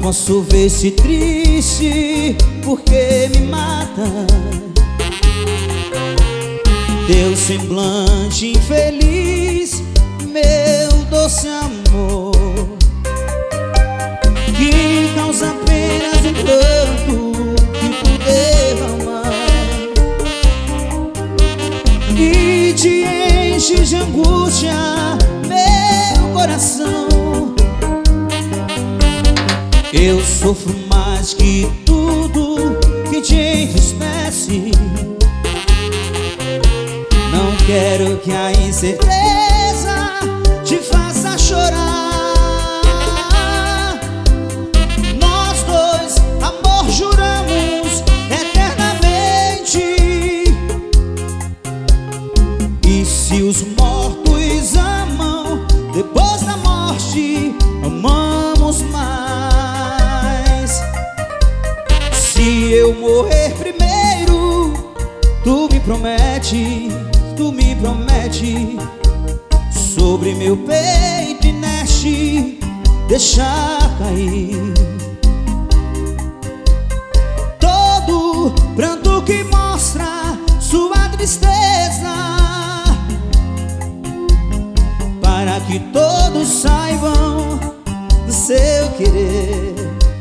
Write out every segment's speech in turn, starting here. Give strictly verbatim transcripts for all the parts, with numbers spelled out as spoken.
posso ver-se triste, porque me mata teu semblante infeliz, meu doce amor, que causa apenas um pranto que tu derrama e te enche de angústia meu coração. Eu sofro mais que tudo que te entristece. Não quero que a incerteza te faça chorar. Nós dois, amor, juramos eternamente. E se os mortos amam, depois da morte amamos mais. Se eu morrer primeiro, tu me promete, tu me promete, sobre meu peito inerte deixar cair todo pranto que mostra sua tristeza, para que todos saibam do seu querer.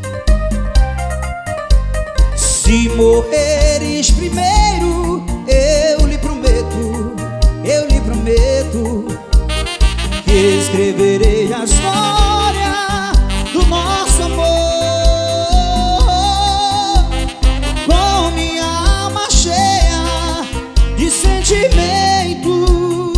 Se morreres primeiro, eu lhe prometo, eu lhe prometo, que escreverei a história do nosso amor com minha alma cheia de sentimento.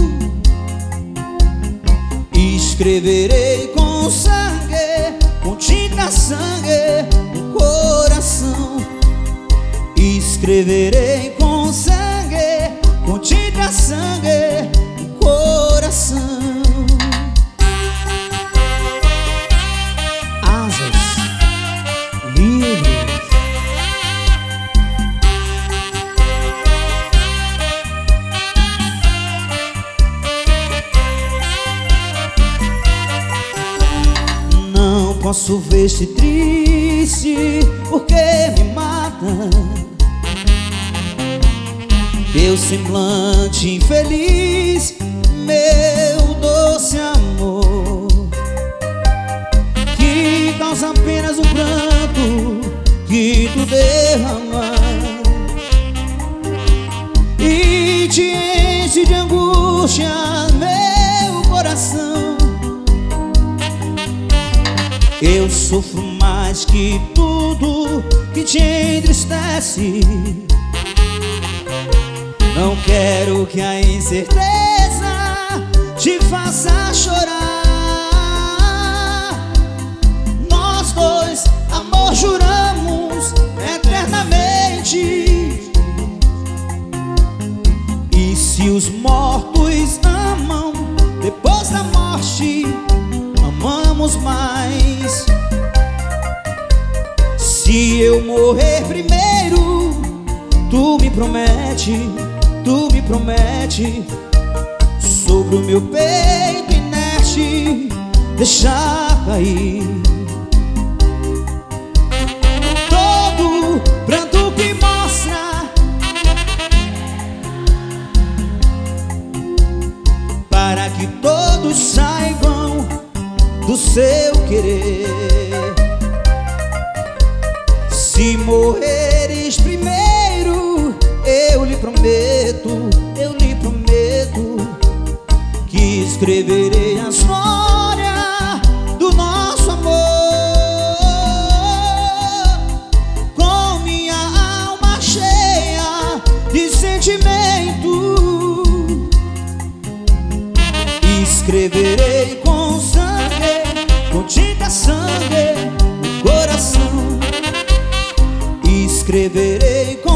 Escreverei com sangue, com tinta sangue no coração. Escreverei com sangue, com tinta sangue no coração. Asas livres. Não posso ver-te triste, porque me mata teu semblante infeliz, meu doce amor, que causa apenas um pranto que tu derrama e te enche de angústia meu coração. Eu sofro mais que tudo que te entristece. Não quero que a incerteza te faça chorar. Nós dois, amor, juramos eternamente. E se os mortos amam, depois da morte amamos mais. Se eu morrer primeiro, tu me promete, tu me promete, sobre o meu peito inerte deixar cair todo pranto que mostra, para que todos saibam do seu querer. Se morreres primeiro, eu lhe prometo, eu lhe prometo, que escreverei a história do nosso amor com minha alma cheia de sentimento. Escreverei com sangue, com tinta sangue no coração. Escreverei com